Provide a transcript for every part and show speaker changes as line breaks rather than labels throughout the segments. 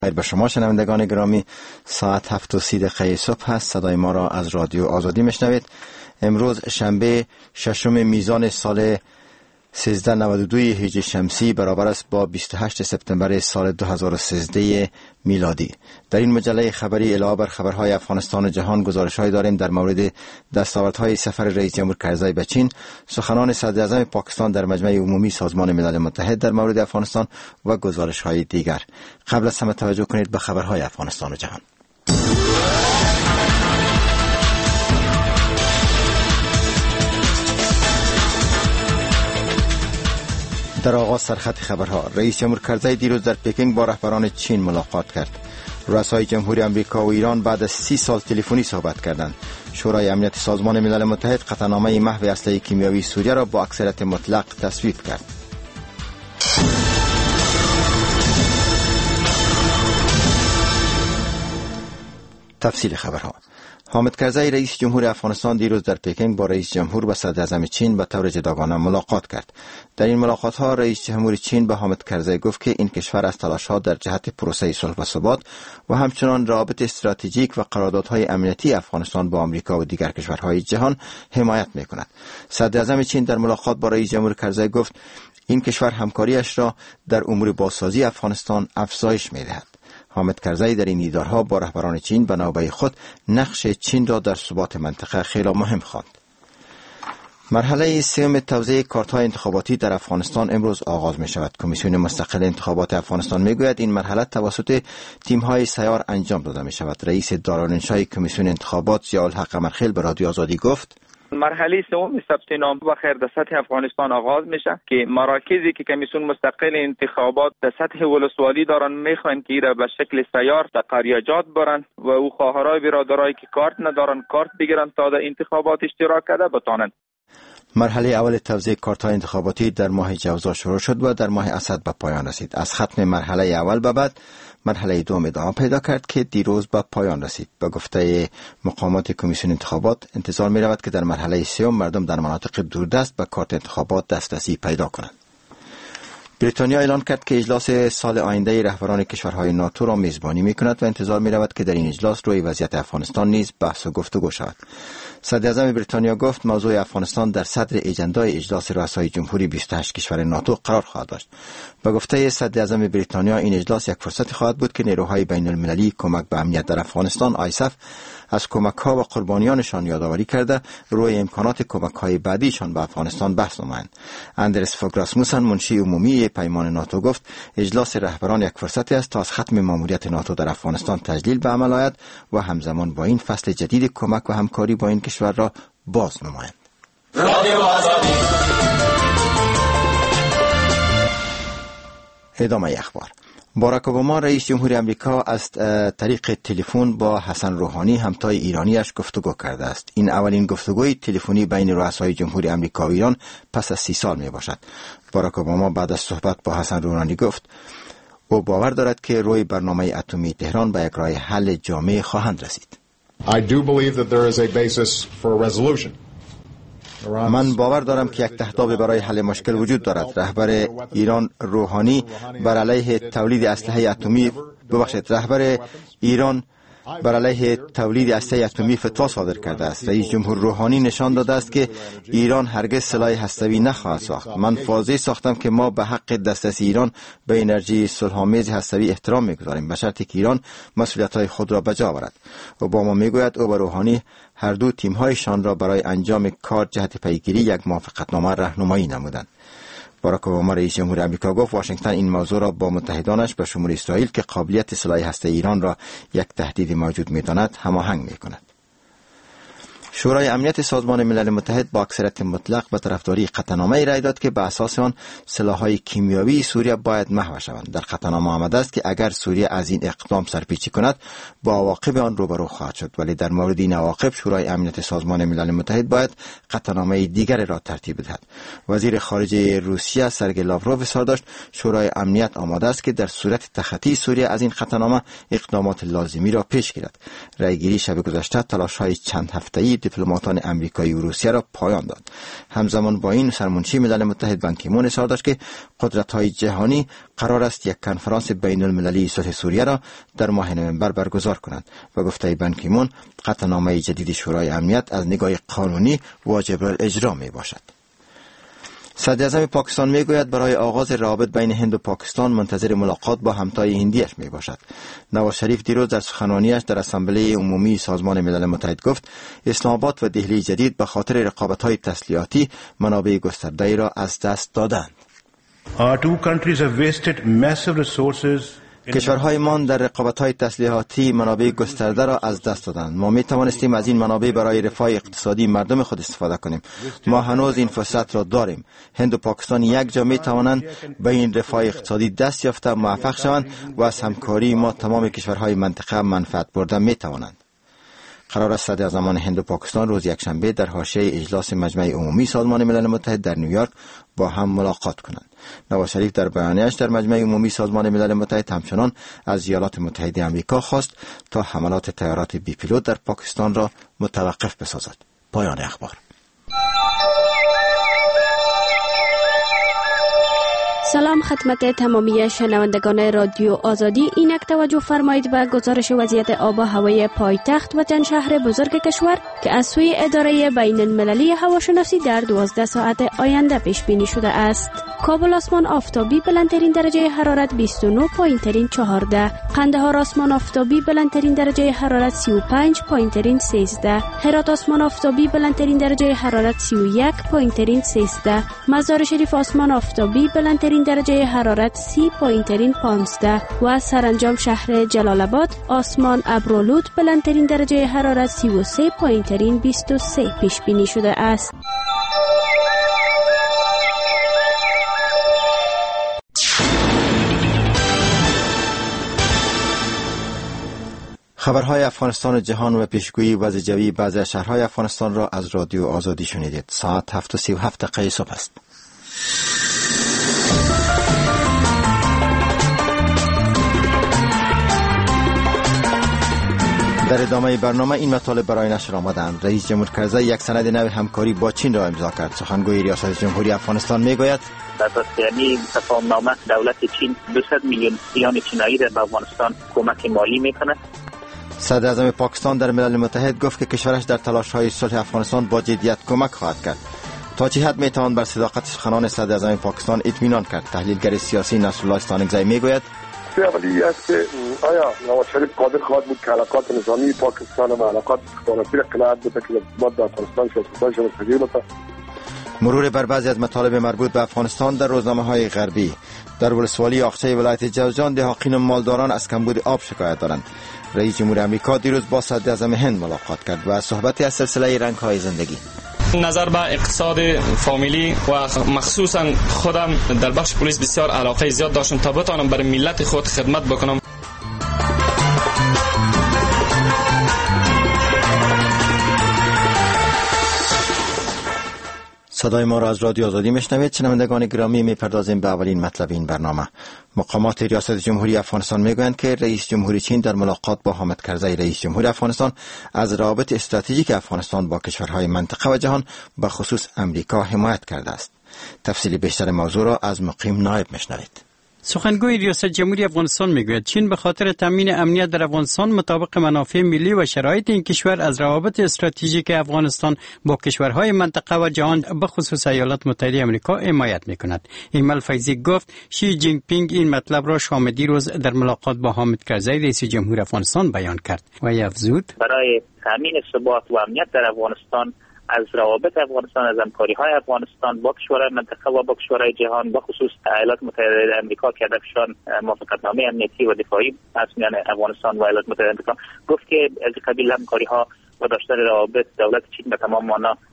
خیر به شما شنوندگان گرامی، ساعت 7:30 صبح هست. صدای ما را از رادیو آزادی میشنوید. امروز شنبه 6 میزان سال 1392 هجری شمسی برابر است با 28 سپتامبر سال 2013 میلادی. در این مجله خبری علاوه بر خبرهای افغانستان و جهان گزارش‌هایی داریم در مورد دستاوردهای سفر رئیس جمهور کرزی به چین، سخنان صدراعظم پاکستان در مجمع عمومی سازمان ملل متحد در مورد افغانستان و گزارش‌های دیگر. قبل از همه توجه کنید به خبرهای افغانستان و جهان. در آغاز سرخط خبرها، رئیس جمهور کرزی دیروز در پکینگ با رهبران چین ملاقات کرد. رؤسای جمهوری آمریکا و ایران بعد از 30 سال تلفنی صحبت کردند. شورای امنیت سازمان ملل متحد قطعنامه محو اسلحه کیمیایی سوریه را با اکثریت مطلق تصویب کرد. تفصیل خبرها. حامد کرزی رئیس جمهور افغانستان دیروز در پکینگ با رئیس جمهور و صدر اعظم چین به طور جداگانه ملاقات کرد. در این ملاقات ها رئیس جمهور چین به حامد کرزی گفت که این کشور از تلاش ها در جهت پروسه صلح و ثبات و همچنان روابط استراتژیک و قراردادهای امنیتی افغانستان با آمریکا و دیگر کشورهای جهان حمایت می‌کند. صدر اعظم چین در ملاقات با رئیس جمهور کرزی گفت این کشور همکاریش را در امور بازسازی افغانستان افزایش می‌دهد. حامد کرزی در این دیدارها با رهبران چین به نوبه خود نقش چین را در ثبات منطقه خیلی مهم خواند. مرحله سوم توزیع کارت‌های انتخاباتی در افغانستان امروز آغاز می شود. کمیسیون مستقل انتخابات افغانستان می گوید این مرحله توسط تیم‌های سیار انجام داده می شود. رئیس دارالانشای کمیسیون انتخابات ضیاءالحق قمرخیل به رادیو آزادی گفت
مرحله سوم ثبت نام و خیر در سطح افغانستان آغاز میشه که مراکزی که کمیسیون مستقل انتخابات در سطح ولسوالی دارن میخوان که ایره به شکل سیار در قریاجات برن و او خواهرای برادرایی که کارت ندارن کارت بگیرن تا در انتخابات اشتراک کرده بتانند.
مرحله اول توزیع کارت‌های انتخاباتی در ماه جوزا شروع شد و در ماه اسد به پایان رسید. از ختم مرحله اول به بعد مرحله دوم ادامه پیدا کرد که دیروز به پایان رسید. به گفته مقامات کمیسیون انتخابات انتظار می رود که در مرحله سوم مردم در مناطق دوردست به کارت انتخابات دسترسی پیدا کنند. بریتانیا اعلان کرد که اجلاس سال آینده رهبران کشورهای ناتو را میزبانی می کند و انتظار می رود که در این اجلاس روی وضعیت افغانستان نیز بحث و گفتگو شود. صدر اعظم بریتانیا گفت موضوع افغانستان در صدر اجندای اجلاس رؤسای جمهوری 28 کشور ناتو قرار خواهد داشت. به گفته صدر اعظم بریتانیا این اجلاس یک فرصت خواهد بود که نیروهای بین المللی کمک به امنیت در افغانستان آیسف از کمک‌ها و قربانیانشان یادآوری کرده روی امکانات کمک‌های بعدیشان به افغانستان بحث نمایند. اندرس فوگ راسموسن منشی عمومی پیمان ناتو گفت اجلاس رهبران یک فرصتی است تا از ختم ماموریت ناتو در افغانستان تجلیل به عمل آید و همزمان با این فصل جدید کمک و همکاری با این کشور را باز نمایند. ادامه اخبار. باراک اوباما رئیس جمهوری آمریکا از طریق تلفن با حسن روحانی همتای ایرانیش گفتگو کرده است. این اولین گفتگوی تلفنی بین رؤسای جمهوری آمریکا و ایران پس از 30 سال می باشد. باراک اوباما بعد از صحبت با حسن روحانی گفت او باور دارد که روی برنامه اتمی تهران به یک راه حل جامع خواهند رسید.
I do believe that there is a basis for a resolution.
من باور دارم که یک تهداب برای حل مشکل وجود دارد. رهبر ایران روحانی بر علیه تولید اسلحه اتمی رهبر ایران بر علیه تولید اسلحه اتمی فتوا صادر کرده است. رئیس جمهور روحانی نشان داده است که ایران هرگز سلاح هسته‌ای نخواهد ساخت. من فرضیه ساختم که ما به حق دسترسی ایران به انرژی صلح‌آمیز هسته‌ای احترام می‌گذاریم به شرطی که ایران مسئولیت‌های خود را به جا آورد. اوباما میگوید او و روحانی هر دو تیم‌هایشان را برای انجام کار جهت پیگیری یک موافقتنامه راهنمایی نمودند. باراک اوباما رئیس جمهور آمریکا گفت واشنگتن این موضوع را با متحدانش به شمول اسرائیل که قابلیت سلاح هسته‌ای ایران را یک تهدید موجود می‌داند هماهنگ می‌کند. شورای امنیت سازمان ملل متحد با اکثریت مطلق به طرفداری قطعنامه‌ای رأی داد که به اساس آن سلاح‌های کیمیایی سوریه باید محو شوند. در قطعنامه آمده است که اگر سوریه از این اقدام سرپیچی کند با عواقب آن روبرو خواهد شد، ولی در مورد این عواقب شورای امنیت سازمان ملل متحد باید قطعنامه دیگر را ترتیب دهد. وزیر خارجه روسیه سرگئی لاوروف اظهار داشت شورای امنیت آماده است که در صورت تخطی سوریه از این قطعنامه اقدامات لازمی را پیش گیرد. رأیگیری شب گذشته تلاش‌های چند هفته‌ای دیپلماتان امریکایی و روسیه را پایان داد. همزمان با این سرمنشی ملل متحد بان کی مون اظهار داشت که قدرت‌های جهانی قرار است یک کنفرانس بین المللی صلح سوریه را در ماه نوامبر برگزار کنند و گفته بان کی مون قطعنامه جدید شورای امنیت از نگاه قانونی واجب الاجرا می باشد. صدر اعظم پاکستان می گوید برای آغاز روابط بین هند و پاکستان منتظر ملاقات با همتای هندیش می باشد. نواز شریف دیروز در سخنرانیش در اسامبله عمومی سازمان ملل متحد گفت اسلام آباد و دهلی جدید به خاطر رقابت‌های تسلیحاتی منابع گسترده‌ای را از دست دادند.
Our two countries have wasted massive resources.
کشورهایمان در رقابت‌های تسلیحاتی منابع گسترده را از دست دادند. ما می توانستیم از این منابع برای رفاه اقتصادی مردم خود استفاده کنیم. ما هنوز این فرصت را داریم. هند و پاکستان یک جا می توانند به این رفاه اقتصادی دست یافته موفق شوند و از همکاری ما تمام کشورهای منطقه منفعت برده می توانند. قرار است صدر اعظمان هند و پاکستان روز یکشنبه در حاشیه اجلاس مجمع عمومی سازمان ملل متحد در نیویورک با هم ملاقات کنند. نواز شریف در بیانیه‌اش در مجمع عمومی سازمان ملل متحد همچنان از ایالات متحده آمریکا خواست تا حملات طیارات بی پیلوت در پاکستان را متوقف بسازد. پایان اخبار.
سلام خدمت تمامی شنوندگان رادیو آزادی. اینک توجه فرمایید به گزارش وضعیت آب و هوای پایتخت و چند شهر بزرگ کشور که از سوی اداره بین المللی هواشناسی در 12 ساعت آینده پیش بینی شده است. کابل آسمان آفتابی بلندترین درجه حرارت 29 پایینترین 14. قندهار آسمان آفتابی بلندترین درجه حرارت 35 پایینترین 13. هرات آسمان آفتابی بلندترین درجه حرارت 31 پایینترین 13. مزار شریف آسمان آفتابی بلندترین درجه حرارت 30 پایینترین 15 و سرانجام شهر جلال آباد آسمان ابرآلود بلندترین درجه حرارت 33 پایینترین 23 پیش بینی شده است.
خبرهای افغانستان و جهان و پیشگویی وضع جوی بعضی از شهرهای افغانستان را از رادیو آزادی شنیدید. ساعت 7:37 صبح است. در ادامه برنامه این مطالب برای نشر آمدند. رئیس جمهور کرزی یک سند نو همکاری با چین را امضا کرد. سخنگوی ریاست جمهوری افغانستان میگوید
یعنی تفاهمنامه دولت چین 200 میلیون یوان چینایی را به افغانستان کمک مالی میکنه.
صدر اعظم پاکستان در ملل متحد گفت که کشورش در تلاش‌های صلح افغانستان با جدیت کمک خواهد کرد. تا چه حد میتوان بر صداقت سخنان صدر اعظم پاکستان اطمینان کرد؟ تحلیلگر سیاسی نصرالله استانکزی میگوید
اولی است که آیا نواز شریف قادر خواهد بود که علاقات نظامی پاکستان و علاقات استخباراتی را قناعت بده که ارتباط با افغانستان سیاست‌هایش را تغییر بده.
مرور بر بعضی از مطالب مربوط به افغانستان در روزنامه‌های غربی. در ولسوالی آخچه ولایت جوزجان دهاقین و مالداران از کمبود آب شکایت دارند. رئیس جمهور آمریکا دیروز با صدر اعظم هند ملاقات کرد و صحبتی از سلسله رنگ‌های زندگی
نظر به اقتصاد فامیلی و مخصوصا خودم در بخش پلیس بسیار علاقه زیاد داشتم تا بتوانم برای ملت خود خدمت بکنم.
صدای ما را از رادیو آزادی میشنوید. شنوندگان گرامی، میپردازیم به اولین مطلب این برنامه. مقامات ریاست جمهوری افغانستان میگویند که رئیس جمهوری چین در ملاقات با حامد کرزی رئیس جمهور افغانستان از روابط استراتژیک افغانستان با کشورهای منطقه و جهان به خصوص امریکا حمایت کرده است. تفصیل بیشتر موضوع را از مقیم نایب میشنوید.
سخنگوی ریاست جمهوری افغانستان میگوید چین به خاطر تامین امنیت در افغانستان مطابق منافع ملی و شرایط این کشور از روابط استراتژیک افغانستان با کشورهای منطقه و جهان به خصوص ایالات متحده آمریکا حمایت میکند. ایمل فیضی گفت شی جینگ پینگ این مطلب را شام دیروز در ملاقات با حامد کرزی رئیس جمهور افغانستان بیان کرد و افزود
برای تامین ثبات و امنیت در افغانستان از روابط افغانستان، از همکاری‌های افغانستان با کشورهای منطقه و با کشورهای جهان، با خصوص ایالات متحده آمریکا که هدفشان موافقتنامه امنیتی و دفاعی است میان افغانستان و ایالات متحده آمریکا، گفت که از قبیل همکاری‌ها و داشتن روابط دولت چین به تمام معنا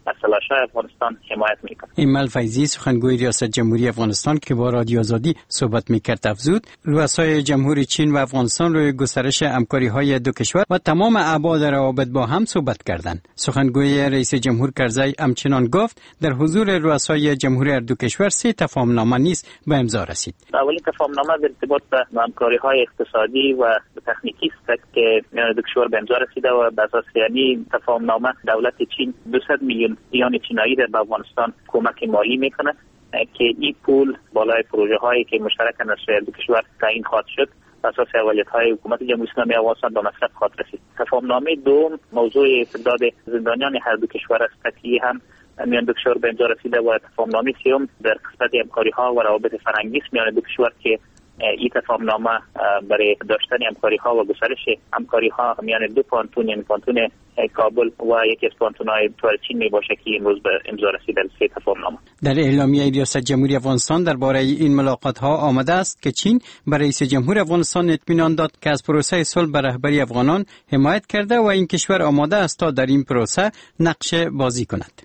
از تلاش‌های افغانستان حمایت میکنه.
ایمل فیضی سخنگوی ریاست جمهوری افغانستان که با رادیو آزادی صحبت میکرد افزود رؤسای جمهوری چین و افغانستان روی گسترش همکاری‌های دو کشور و تمام ابعاد روابط با هم صحبت کردند. سخنگوی رئیس جمهور کرزی همچنین گفت در حضور رؤسای جمهوری هر دو کشور 3 تفاهمنامه نیز به امضا رسید.
اولین تفاهمنامه در ارتباط به همکاری‌های اقتصادی و تکنیکی است که میان دو کشور به امضا رسیده و به اساس یعنی تفاهمنامه دولت چین 200 میلیون یوان چینایی در افغانستان کمک مالی میکنه که این پول بالای پروژه هایی که مشترکاً از دو کشور تعیین خواهد شد اساس اولویت‌های حکومت جمهوری اسلامی افغانستان به مصرف خواهد رسید. تفاهمنامه دوم موضوع تعداد زندانیان هر دو کشور است که هم میان دو کشور به امضا رسیده و تفاهمنامه سوم در قسمت همکاری‌ها و روابط فرهنگی میان دو کشور که این تفاهمنامه برای داشتن همکاری‌ها و گسترش همکاری‌ها میان دو پانتون یعنی پانتون کابل و یکی از پانتون‌های چین میباشه که امروز به امضا رسیده 3 تفاهمنامه.
در اعلامیه ریاست جمهوری افغانستان درباره این ملاقات‌ها آمده است که چین برای رئیس جمهور افغانستان اطمینان داد که از پروسه صلح به رهبری افغانان حمایت کرده و این کشور آماده است تا در این پروسه نقش بازی کند.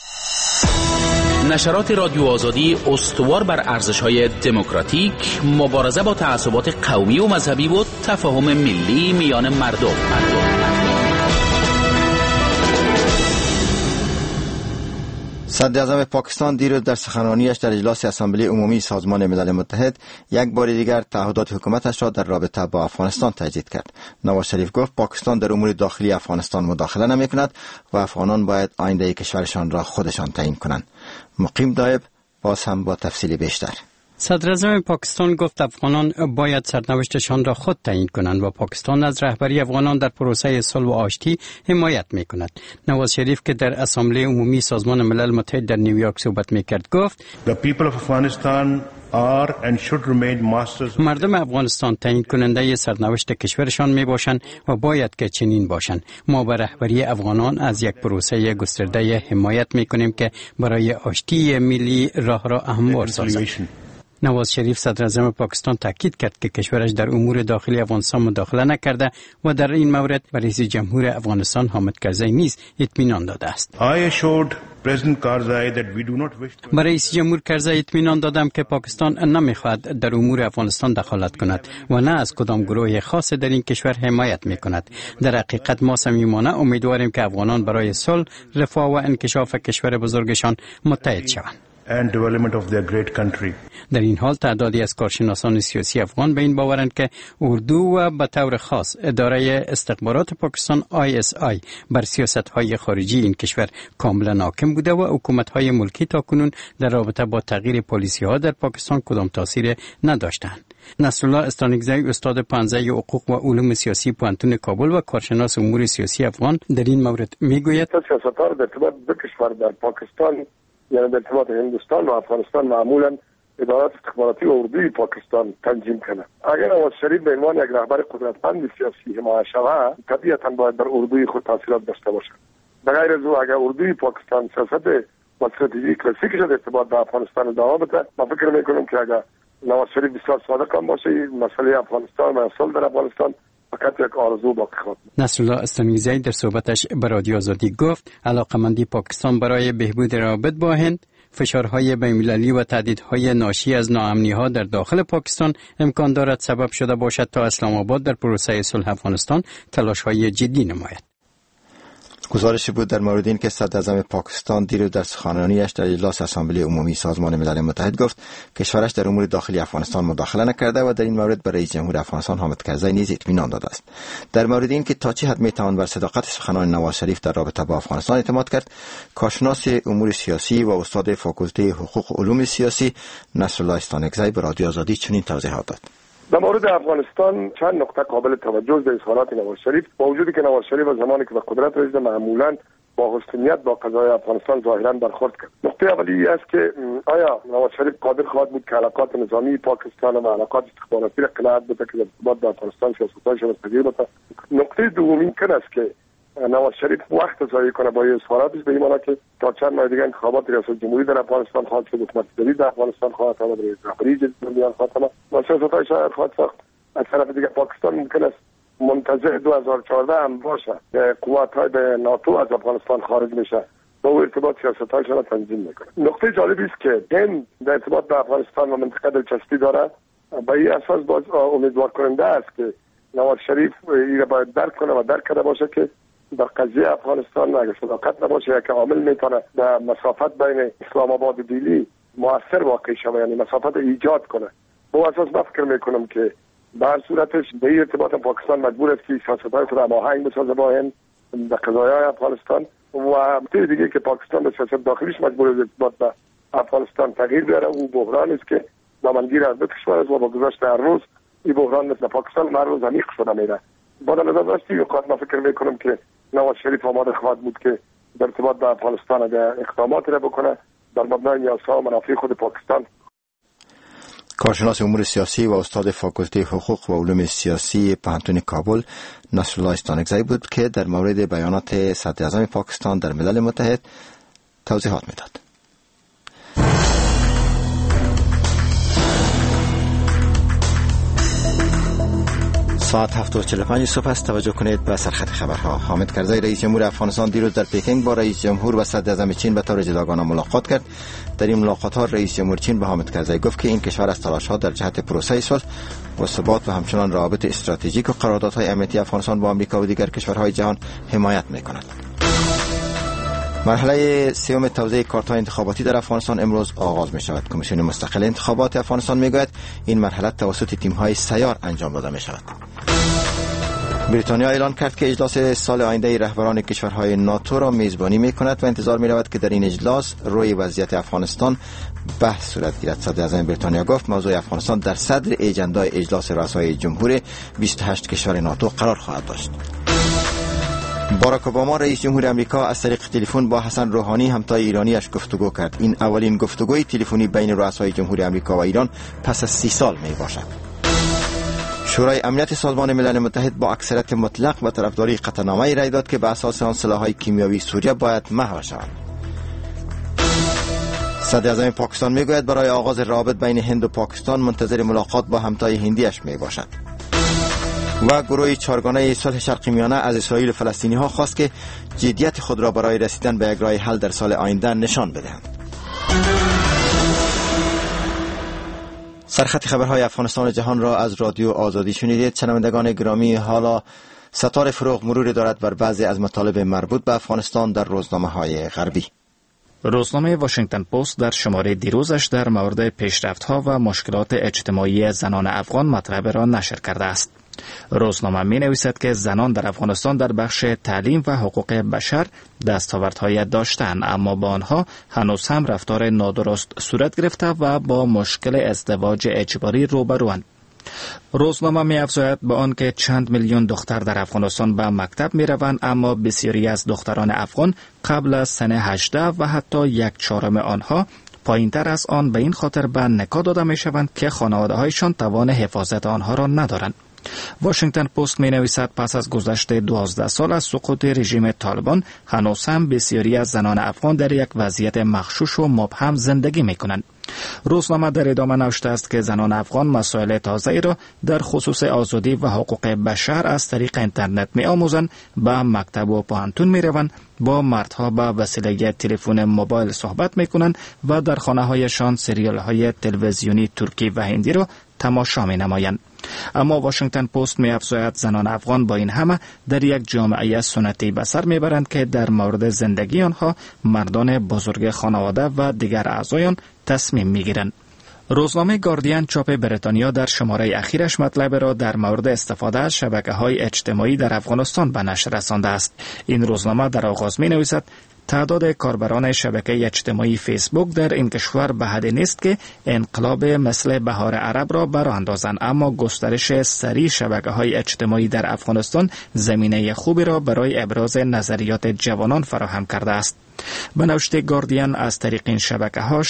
نشرات رادیو آزادی استوار بر ارزش‌های دموکراتیک، مبارزه با تعصبات قومی و مذهبی و تفاهم ملی میان مردم.
صدراعظم پاکستان دیروز در سخنرانیش در اجلاس اسامبلی عمومی سازمان ملل متحد یک بار دیگر تعهدات حکومتش را در رابطه با افغانستان تجدید کرد. نواز شریف گفت پاکستان در امور داخلی افغانستان مداخله نمی کند و افغانان باید آینده کشورشان را خودشان تعیین کنند. مقیم دایب باز هم با تفصیل بیشتر.
صدراعظم پاکستان گفت افغانان باید سرنوشتشان را خود تعیین کنند و پاکستان از رهبری افغانان در پروسه صلح و آشتی حمایت می‌کند. نواز شریف که در اسامبله عمومی سازمان ملل متحد در نیویورک صحبت می‌کرد گفت
The people of Afghanistan are and should remain masters.
مردم افغانستان تعیین کننده سرنوشت کشورشان میباشند و باید که چنین باشند. ما به رهبری افغانان از یک پروسه گسترده حمایت می‌کنیم که برای آشتی ملی راه را هموار سازد. نواز شریف صدراعظم پاکستان تاکید کرد که کشورش در امور داخلی افغانستان مداخله نکرده و در این مورد به رئیس جمهور افغانستان حامد کرزی نیز اطمینان داده است. به رئیس جمهور کرزی اطمینان دادم که پاکستان نمیخواهد در امور افغانستان دخالت کند و نه از کدام گروه خاص در این کشور حمایت میکند. در حقیقت ما صمیمانه امیدواریم که افغانان برای صلح، رفاه و انکشاف کشور بزرگشان متحد شوند.
And development of their great country.
در این حال تعدادی از کارشناسان سیاسی افغان به این باورند که اردو و به طور خاص اداره استخبارات پاکستان ISI بر سیاست‌های خارجی این کشور کاملا حاکم بوده و حکومت‌های ملکی تاکنون در رابطه با تغییر پالیسی‌ها در پاکستان کدام تاثیر نداشتند. نصرالله استانکزی استاد پانزه حقوق و علوم سیاسی پوهنتون کابل و کارشناس امور سیاسی افغان در این مورد میگوید
سیاست‌ها در ارتباط به کشور در پاکستان یعنی در ارتباط هندوستان و افغانستان معمولا ادارات استخباراتی و اردوی پاکستان تنظیم کنه. اگر نواز شریف به عنوان یک رهبر قدرتمند سیاسی حمایت شود طبیعتا باید در اردوی خود تاثیرات داشته باشد. به غیر از او اگر اردوی پاکستان سیاست و استراتژی کلاسیکش در ارتباط با افغانستان ادامه بده ما فکر میکنم که اگر نواز شریف بسیار صادق هم باشه مسئله افغانستان و صلح در افغانستان فقط یک آرزو باقی خواهد.
نصرالله استانکزی در صحبتش به رادیو آزادی گفت علاقمندی پاکستان برای بهبود روابط با هند، فشارهای بین‌المللی و تهدیدهای ناشی از ناامنی‌ها در داخل پاکستان امکان دارد سبب شده باشد تا اسلام آباد در پروسه صلح افغانستان تلاش‌های جدی نماید.
گزارشی بود در مورد این که صدراعظم پاکستان دیروز در سخنرانیش در اجلاس اسامبله عمومی سازمان ملل متحد گفت کشورش در امور داخلی افغانستان مداخله نکرده و در این مورد به رئیس جمهور افغانستان حامد کرزی نیز اطمینان داده است. در مورد این که تا چه حد میتوان بر صداقت سخنان نواز شریف در رابطه با افغانستان اعتماد کرد، کارشناس امور سیاسی و استاد فاکولته حقوق و علوم سیاسی نصرالله استانکزی به رادیو آزادی چنین توضیحات داد.
در مورد افغانستان چند نقطه قابل توجه در اظهارات نواز شریف با وجودی که نواز شریف از زمانی که به قدرت رسید معمولا با حسن نیت با قضای افغانستان ظاهرا برخورد کرد. نقطه اولی است که آیا نواز شریف قادر خواهد بود که علاقات نظامی پاکستان و علاقات استخباراتی را قناعت بده که در ارتباط با افغانستان سیاست‌هایش را تغییر بده. نقطه دوم این است که نواز شریف وقت ضایع کنه با اظهاراتش به این معنی که تا چند ماه دیگه انتخابات ریاست جمهوری در افغانستان خواهد شد، حکومت جدید در افغانستان خواهد آمد، رئیس جمهوری جدید خواهد آمد و سیاست‌های شاید خواهد ساخت. از طرف دیگه پاکستان ممکن است منتظر 2014 هم باشه که قوات‌های ناتو از افغانستان خارج میشه و او ارتباط سیاست‌هایشان را تنظیم میکنه. نکته جالبی است که هند در ارتباط با افغانستان و منطقه دلچسپی داره. به این اساس باز امیدوار کننده است که نواز شریف این را باید درک کنه و درک کرده باشه که در قضیه افغانستان اگر صداقت نباشه یک عامل میتونه در مسافت بین اسلام آباد و دیلی مؤثر واقع شود، یعنی مسافت ایجاد کنه. با اساس من فکر میکنم که به هر صورتش به این ارتباط پاکستان مجبور است که سیاست‌های خود هماهنگ بسازه با هند در قضایای افغانستان و نکته دیگه که پاکستان به سیاست داخلیش مجبور است ارتباط با افغانستان تغییر بیاره. او بحران است که دامنگیر از دو کشور است و با گذشت هر روز این بحران مثل پاکستان هر روز عمیق شده میره. با در نظر داشتی من فکر میکنم که نواز شریف آماده خواهد بود که در ارتباط با افغانستان اگر اقداماتی را بکنه در مبنای نیازها و منافع خود پاکستان.
کارشناس امور سیاسی و استاد فاکولته حقوق و علوم سیاسی پوهنتون کابل نصرالله استانکزی بود که در مورد بیانات صدر اعظم پاکستان در ملل متحد توضیحات میداد. ساعت 7:45 صبح است. توجه کنید به سرخط خبرها. حامد کرزی رئیس جمهور افغانستان دیروز در پکینگ با رئیس جمهور و صدر اعظم چین به طور جداگانه ملاقات کرد. در این ملاقات‌ها رئیس جمهور چین به حامد کرزی گفت که این کشور از تلاش‌ها در جهت پروسه صلح و ثبات و همچنان روابط استراتژیک و قراردادهای امنیتی افغانستان با آمریکا و دیگر کشورهای جهان حمایت می‌کند. مرحله سوم توزیع کارت‌های انتخاباتی در افغانستان امروز آغاز می‌شود. کمیسیون مستقل انتخابات افغانستان می‌گوید این مرحله توسط تیم‌های سیار انجام داده می‌شود. بریتانیا اعلان کرد که اجلاس سال آینده رهبران کشورهای ناتو را میزبانی می‌کند و انتظار می‌رود که در این اجلاس روی وضعیت افغانستان بحث صورت گیرد. صدر اعظم بریتانیا گفت موضوع افغانستان در صدر اجندای اجلاس رؤسای جمهور 28 کشور ناتو قرار خواهد داشت. باراک اوباما رئیس جمهور امریکا از طریق تلفن با حسن روحانی همتای ایرانیش گفتگو کرد. این اولین گفتگوی تلفنی بین رؤسای جمهور امریکا و ایران پس از 30 سال میباشد. شورای امنیت سازمان ملل متحد با اکثریت مطلق و طرفداری قطعنامه‌ای رأی داد که به اساس آن سلاح‌های کیمیاوی سوریه باید محو شود. صدر اعظم پاکستان میگوید برای آغاز روابط بین هند و پاکستان منتظر ملاقات با همتای هندیش میباشد. و گروه چهارگانه صلح شرق میانه از اسرائیل و فلسطینی ها خواست که جدیت خود را برای رسیدن به یک راه حل در سال آینده نشان بدهند. سرخط خبرهای افغانستان و جهان را از رادیو آزادی شنیدید. شنوندگان گرامی، حالا ستاره فروغ مروری دارد بر بعضی از مطالب مربوط به افغانستان در روزنامه‌های غربی.
روزنامه واشنگتن پست در شماره دیروزش در مورد پیشرفت‌ها و مشکلات اجتماعی زنان افغان مطلب را نشر کرده است. روزنامه می نویسد که زنان در افغانستان در بخش تعلیم و حقوق بشر دستاوردهای داشتند، اما با آنها هنوز هم رفتار نادرست صورت گرفته و با مشکل ازدواج اجباری روبروند. روزنامه می افزاید به آن که چند میلیون دختر در افغانستان به مکتب می روند، اما بسیاری از دختران افغان قبل از سن 18 و حتی 1/4 آنها پایینتر از آن به این خاطر به نکاح داده می شوند که خانواده هایشان توان حفاظت آنها را ندارند. واشنگتن پست می نویسد پس از گذشت 12 سال از سقوط رژیم طالبان هنوز هم بسیاری از زنان افغان در یک وضعیت مغشوش و مبهم زندگی می کنند. روزنامه در ادامه نوشته است که زنان افغان مسائل تازه‌ای را در خصوص آزادی و حقوق بشر از طریق اینترنت می آموزند، به مکتب و پوهنتون می روند، با مردها به وسیله تلفن موبایل صحبت می کنند و در خانه هایشان سریال های تلویزیونی ترکی و هندی را تماشا می نمایند. اما واشنگتن پست می افزاید زنان افغان با این همه در یک جامعه سنتی به سر می برند که در مورد زندگی آنها مردان بزرگ خانواده و دیگر اعضایان تصمیم می گیرند. روزنامه گاردین چاپ بریتانیا در شماره اخیرش مطلب را در مورد استفاده از شبکه‌های اجتماعی در افغانستان به نشر رسانده است. این روزنامه در آغاز می نویسد تعداد کاربران شبکه اجتماعی فیسبوک در این کشور به حدی نیست که انقلاب مثل بهار عرب را برآ اندازند، اما گسترش سریع شبکه‌های اجتماعی در افغانستان زمینه خوبی را برای ابراز نظریات جوانان فراهم کرده است. به نوشته گاردین از طریق این شبکه‌ها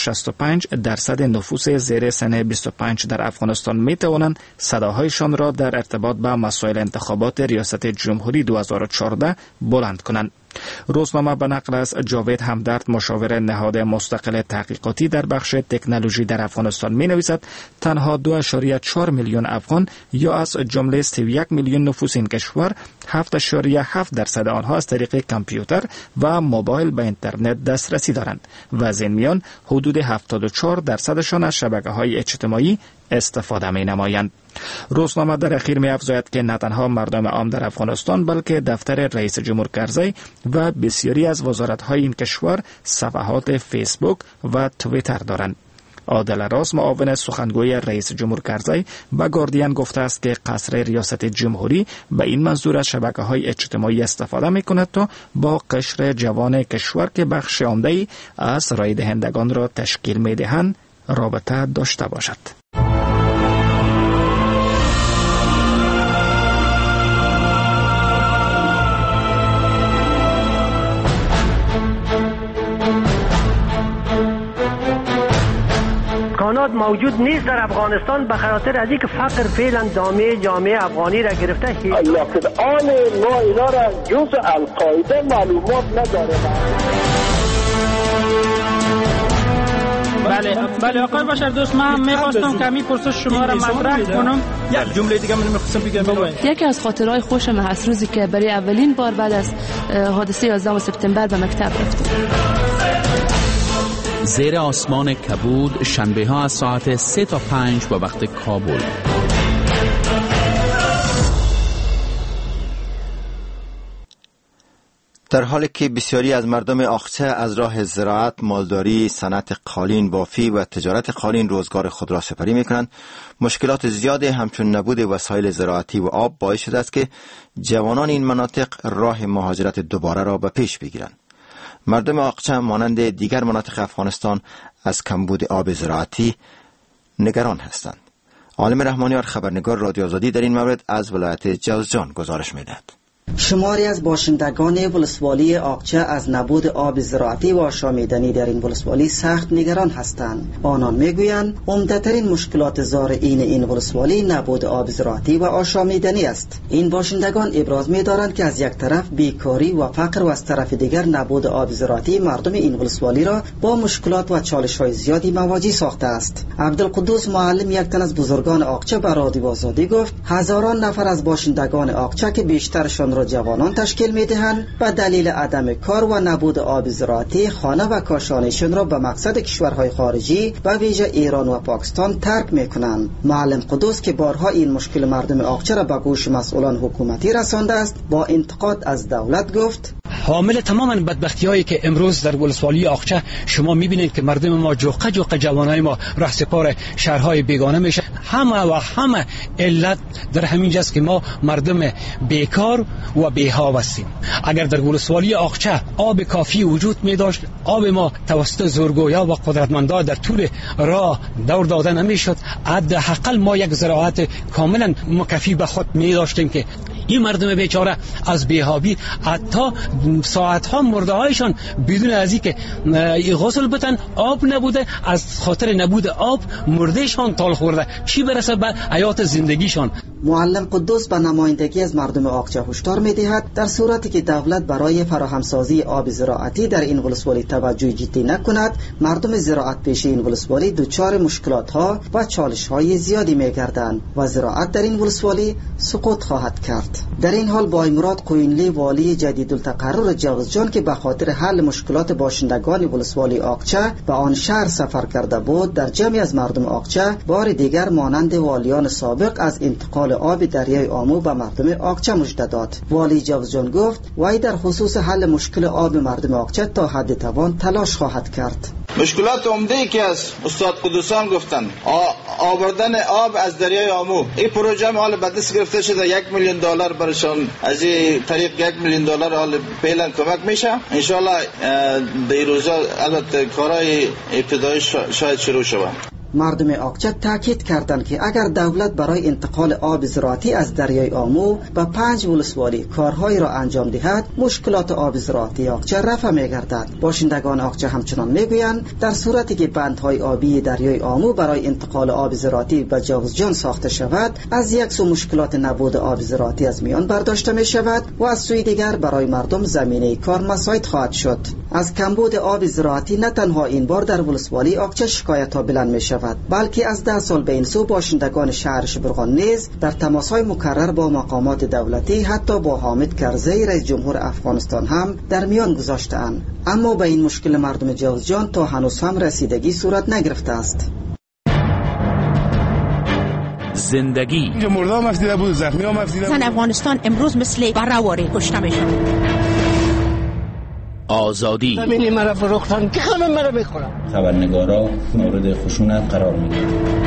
65% نفوس زیر سن 25 در افغانستان می توانند صداهایشان را در ارتباط با مسائل انتخابات ریاست جمهوری 2014 بلند کنند. روزنامه به نقل از جاوید همدرد، مشاور نهاد مستقل تحقیقاتی در بخش تکنولوژی در افغانستان می نویسد تنها 2.4 میلیون افغان یا از جمله 31 میلیون نفوس این کشور 7.7% آنها از طریق کامپیوتر و موبایل به اینترنت دسترسی دارند و از این میان حدود 74% از شبکه‌های اجتماعی استفاده می نمایند. روزنامه در اخیر می افزاید که نه تنها مردم عام در افغانستان بلکه دفتر رئیس جمهور کرزی و بسیاری از وزارت‌های این کشور صفحات فیسبوک و توییتر دارند. عادل راز، معاون سخنگوی رئیس جمهور کرزی، به گاردین گفته است که قصر ریاست جمهوری به این منظور از شبکه‌های اجتماعی استفاده می‌کند تا با قشر جوان کشور که بخش عمده‌ای از رای دهندگان را تشکیل می‌دهند رابطه داشته باشد.
امکانات موجود نیست در افغانستان به خاطر از اینکه فقر فعلا دامه جامعه افغانی را گرفته.
لکن آن ما اینا را جز القاعده معلومات نداره.
بله آقای بشر دوست، من می‌خواستم که همین پرسش شما را مطرح کنم.
یک جمله دیگه من می‌خواستم بگم.
یکی از خاطرهای خوشم هست روزی که برای اولین بار بعد از حادثه 11 سپتامبر به مکتب رفتم.
زیر آسمان کبود، شنبه ها از ساعت 3 تا 5 به وقت کابل.
در حالی که بسیاری از مردم آقچه از راه زراعت، مالداری، صنعت قالین بافی و تجارت قالین روزگار خود را سپری می‌کنند، مشکلات زیادی همچون نبود وسایل زراعتی و آب باعث شده است که جوانان این مناطق راه مهاجرت دوباره را به پیش بگیرند. مردم آقچه مانند دیگر مناطق افغانستان از کمبود آب زراعتی نگران هستند. عالم رحمانیار، خبرنگار رادیو آزادی، در این مورد از ولایت جوزجان گزارش می‌دهد.
شماری از باشندگان ولسوالی آقچه از نبود آب زراعتی و آشامیدنی در این ولسوالی سخت نگران هستند. آنان میگویند عمده‌ترین مشکلات زارعین این ولسوالی نبود آب زراعتی و آشامیدنی است. این باشندگان ابراز می‌دارند که از یک طرف بیکاری و فقر و از طرف دیگر نبود آب زراعتی مردم این ولسوالی را با مشکلات و چالش‌های زیادی مواجه ساخته است. عبدالقدوس معلم، یک تن از بزرگان آقچه، به رادیو آزادی گفت هزاران نفر از باشندگان آقچه که بیشترشان جوانان تشکیل می‌دهند به دلیل عدم کار و نبود آب زراعتی خانه و کاشانشان را به مقصد کشورهای خارجی و ویژه ایران و پاکستان ترک می‌کنند. معلم قدوس که بارها این مشکل مردم آقچه را به گوش مسئولان حکومتی رسانده است، با انتقاد از دولت گفت
حامل تمام بدبختی‌هایی که امروز در ولسوالی آقچه شما می‌بینید که مردم ما جوقه جوانای ما رهسپار شهرهای بیگانه میشه. همه علت در همین جاست که ما مردم بیکار و بی‌ها هستیم. اگر در ولسوالی آقچه آب کافی وجود می داشت، آب ما توسط زورگویا و قدرتمندان در طول راه دور داده نمی شد، حداقل ما یک زراعت کاملا مکفی به خود می داشتیم که این مردم بیچاره از بی‌حابی حتی ساعت‌ها مرده هایشان بدون از اینکه غسل بتن آب نبوده، از خاطر نبود آب مردهشان تال خورده، چی برسه به حیات زندگیشان.
معلم قدوس به نمایندگی از مردم آقچه هشدار می‌دهد در صورتی که دولت برای فراهمسازی آب زراعتی در این ولسوالی توجه جدی نکند، مردم زراعت پیشه این ولسوالی دچار مشکلات‌ها و چالش‌های زیادی می‌گردند و زراعت در این ولسوالی سقوط خواهد کرد. در این حال با مراد قوینلی، والی جدیدالتقرر جوزجان که به خاطر حل مشکلات باشندگان ولسوالی آقچه به آن شهر سفر کرده بود، در جمع از مردم آقچه بار دیگر مانند والیان سابق از انتقال آب دریای آمو به مردم آقچه مژده داد. والی جوزجان گفت وی در خصوص حل مشکل آب مردم آقچه تا حد توان تلاش خواهد کرد.
مشکلات عمده‌ای که از استاد قدوسان گفتن، آوردن آب از دریای آمو، این پروژه حال به دست گرفته شده. $1 میلیون برشان از این طریق $1 میلیون حال فعلا کمک میشه. ان شاء الله در روزا البته کارهای ابتدایی شاید شروع شود.
مردم آقچه تاکید کردند که اگر دولت برای انتقال آب زراعتی از دریای آمو به 5 ولسوالی کارهایی را انجام دهد، مشکلات آب زراعتی آقچه رفع می‌گردد. باشندگان آقچه همچنان میگویند در صورتی که بندهای آبی دریای آمو برای انتقال آب زراعتی به جوزجان ساخته شود، از یک سو مشکلات نبود آب زراعتی از میان برداشته می شود و از سوی دیگر برای مردم زمینه کار مساعد خواهد شد. از کمبود آب زراعتی نه تنها این بار در ولسوالی آقچه شکایت ها بلند می شود، بلکه از 10 سال به این سو باشندگان شهر شبرغان نیز در تماس های مکرر با مقامات دولتی حتی با حامد کرزی رئیس جمهور افغانستان هم در میان گذاشته‌اند، اما به این مشکل مردم جوزجان تا هنوز هم رسیدگی صورت نگرفته است.
زندگی
مردم مفدیده بود، زخمی ها مفدیده بود.
زن افغانستان امروز مثل برهواری کشته میشن.
آزادی
زمینی مرا فروختن که همه مرا میخورن.
خبرنگارا مورد خشونت قرار میگیرن.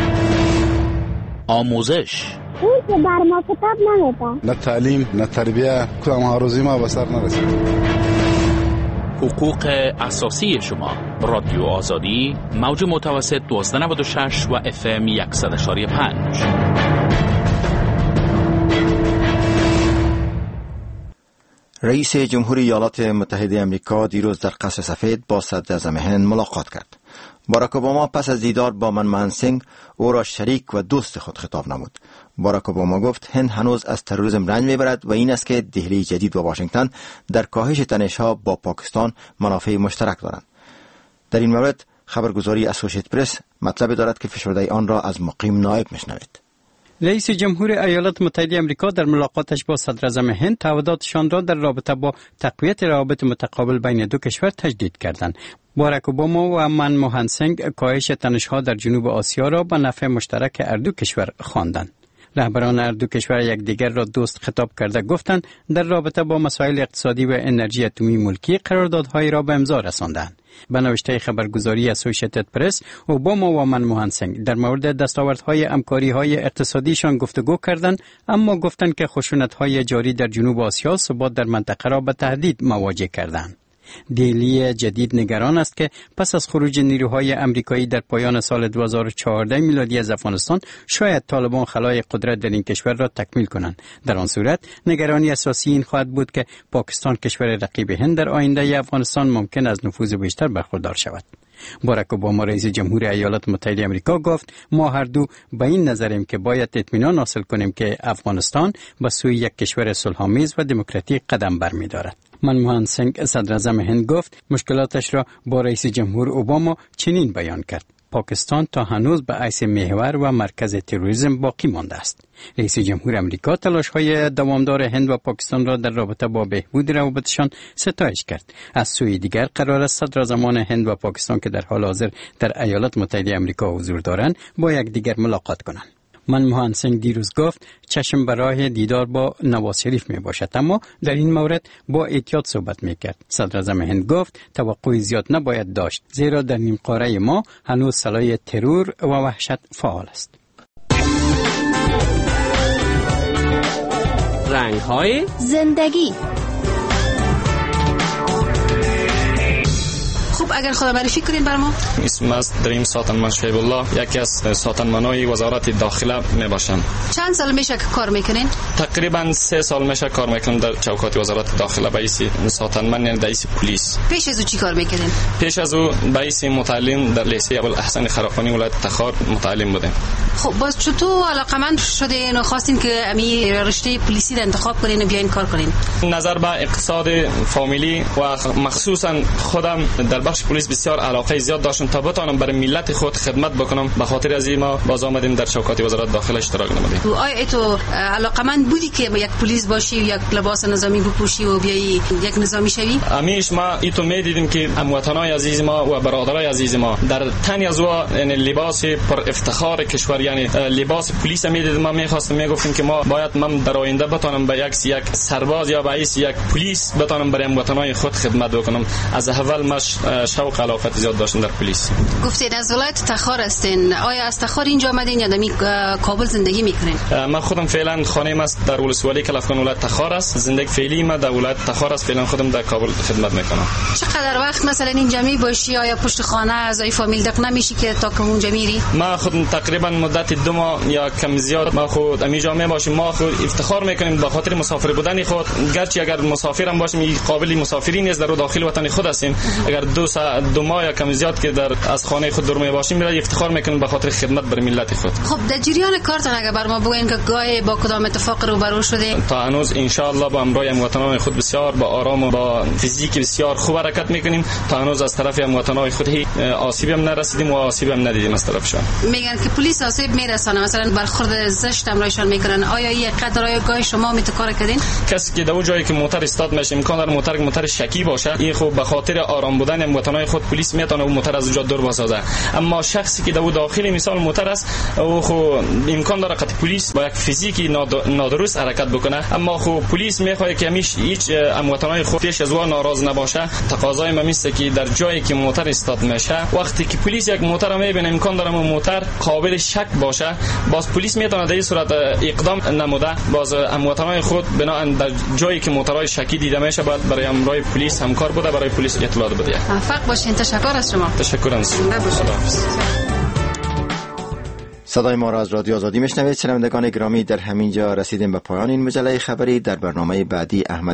آموزش
اون که بر ما کتاب نمیده.
نه تعلیم نه تربیه، کدام هاروزی ما به سر نرسید.
حقوق اساسی شما. رادیو آزادی، موج متوسط 1296 و FM 100.5.
رئیس جمهوری ایالات متحده آمریکا دیروز در قصر سفید با صدراعظم هند ملاقات کرد. باراک اوباما پس از دیدار با منموهن سینگ او را شریک و دوست خود خطاب نمود. باراک اوباما گفت هند هنوز از تروریسم رنج میبرد و این است که دهلی جدید و واشنگتن در کاهش تنش‌ها با پاکستان منافع مشترک دارند. در این مورد خبرگزاری اسوشییتد پرس مطلب دارد که فشرده آن را از مقیم نایب میشنوید.
رئیس جمهور ایالات متحده آمریکا در ملاقاتش با صدراعظم هند تعهداتشان را در رابطه با تقویت روابط متقابل بین دو کشور تجدید کردند. باراک اوباما و منموهن سینگ کاهش تنش‌ها در جنوب آسیا را به نفع مشترک هر دو کشور خواندند. رهبران هر دو کشور یکدیگر را دوست خطاب کرده گفتند در رابطه با مسائل اقتصادی و انرژی اتمی ملکی قراردادهایی را به امضا رساندند. به نوشته خبرگزاری اسوشییتد پرس، اوباما و منموهن سینگ در مورد دستاوردهای همکاری‌های اقتصادیشان گفتگو کردند، اما گفتند که خشونت‌های جاری در جنوب آسیا ثبات در منطقه را به تهدید مواجه کردند. دهلی جدید نگران است که پس از خروج نیروهای امریکایی در پایان سال 2014 میلادی از افغانستان شاید طالبان خلای قدرت در این کشور را تکمیل کنند. در آن صورت نگرانی اساسی این خواهد بود که پاکستان کشور رقیب هند در آینده افغانستان ممکن از نفوذ بیشتر برخوردار شود. باراک اوباما رئیس جمهور ایالات متحده آمریکا گفت ما هر دو به این نظریم که باید اطمینان حاصل کنیم که افغانستان به سوی یک کشور صلح‌آمیز و دموکراتیک قدم برمی‌دارد. منموهن سینگ صدراعظم هند گفت مشکلاتش را با رئیس جمهور اوباما چنین بیان کرد: پاکستان تا هنوز به حیث محور و مرکز تروریسم باقی مانده است. رئیس جمهور امریکا تلاش‌های دوامدار هند و پاکستان را در رابطه با بهبود روابطشان ستایش کرد. از سوی دیگر قرار است صدراعظمان هند و پاکستان که در حال حاضر در ایالات متحده آمریکا حضور دارند با یکدیگر ملاقات کنند. منموهن سینگ دیروز گفت چشم به راه دیدار با نواز شریف می باشد، اما در این مورد با احتیاط صحبت می کرد. صدراعظم هند گفت توقع زیاد نباید داشت، زیرا در نیم قاره ما هنوز سلاح ترور و وحشت فعال است.
رنگ‌های زندگی.
خب اگر خدا برشی کنین بر ما.
اسم است دریم ساتنمن شعیب الله، یکی از ساتنمنای وزارت داخله می باشم.
چند سال میشه که کار میکنین؟
تقریبا 3 سال میشه کار میکنم در چوکات وزارت داخله به حیث ساتنمن، یعنی رئیس پلیس.
پیش از او چی کار میکنین؟
پیش از او به حیث متعلم در لیسه ابوالحسن خرقانی ولایت تخار متعلم بودم.
خب باز چطور علاقمند شدین و خواستین که امی رشته پلیسی را انتخاب کنین و بیاین کار کنین؟
نظر به اقتصاد فامیلی و مخصوصا خودم در بخش پلیس بسیار علاقه زیاد داشتم تا بتوانم برای ملت خود خدمت بکنم. به خاطر از این ما باز آمدیم در چوکات وزارت داخله اشتراک نمودیم.
آیا تو علاقمند بودی که یک پلیس باشی و یک لباس نظامی بپوشی و بیایی یک نظامی شوی؟
همیشه ما اینو می‌دیدیم که هموطنان عزیز ما و برادرای عزیز ما در تن از یعنی لباس پر افتخار کشور، یعنی لباس پلیس می‌دیدیم. ما می‌خواستیم میگفتیم که ما باید من در آینده بتوانم به یک سرباز یا به یک پلیس بتوانم برای هموطنان خود خدمت بکنم. از اول ما شوق علافت زیاد داشتن در پلیس.
گفتید از ولایت تخار هستین، آیا از تخار اینجا آمدین یا در کابل زندگی میکنین؟
من خودم فعلا خانه‌ام است در ولسوالی کلافکان ولایت تخار است. زندگی فعلی ما در ولایت تخار است. فعلا خودم در کابل خدمت میکنم. چقدر
وقت مثلا اینجا میباشی؟ آیا پشت خانه اعضای فامیل دق نمیشی که تا که اونجا میری؟
ما خودم تقریبا مدت 2 ماه یا کم زیاد ما خود اینجا میباشیم. ما خود افتخار میکنیم به خاطر مسافر بودن خود، گرچه اگر مسافرم باشیم قابل مسافری نیست، در داخل وطن خود هستیم. اگر 2 ماه یا کم زیاد که در از خانه خود دور میباشیم میرا افتخار میکنیم به خاطر خدمت بر ملت خود.
خب در جریان کارتون اگر بر ما بگین که گاهی با کدام اتفاق روبرو شدیم؟
تا هنوز ان شاء الله با همراه هموطنان خود بسیار با آرام و با فیزیک بسیار خوب حرکت میکنیم. تا هنوز از طرف هموطنان خود آسیبی هم نرسیدیم و آسیبی هم ندیدیم از طرفشان.
میگن که پلیس آسیب میرسونه، مثلا برخورد زشت همراهشان میکنن. آیا این قدر گاهی شما میتکار کردین؟
کسی که در جایی که موتور استاد میشه امکان داره موتور شکی باشه، این خب به خاطر آرام بودن هموطنان خود پلیس میتونه اون موتور از اونجا دور بسازه. اما شخصی که در داخل مثال موتور است او خب امکان داره که پلیس با یک فیزیکی نادرست حرکت بکنه. اما خب پلیس میخواد که هیچ هموطنان خود پیش از او ناراض نباشه. تقاضای ما میسته که در جایی که موتور استاد میشه وقتی که پلیس یک موتور میبینه امکان داره اون موتور قابل شک باشه، باز پلیس میتونه در این صورت اقدام نموده باز هموطنان خود بنا در جایی که موتورهای شکی دیده میشه باید برای همراه پلیس همکار بوده، برای پلیس اطلاع بده.
موفق باشین. تشکر از شما.
تشکر از شما.
صدای ما را از رادیو آزادی میشنوید. شنوندگان گرامی، در همین جا رسیدیم به پایان این مجله خبری. در برنامه بعدی احمد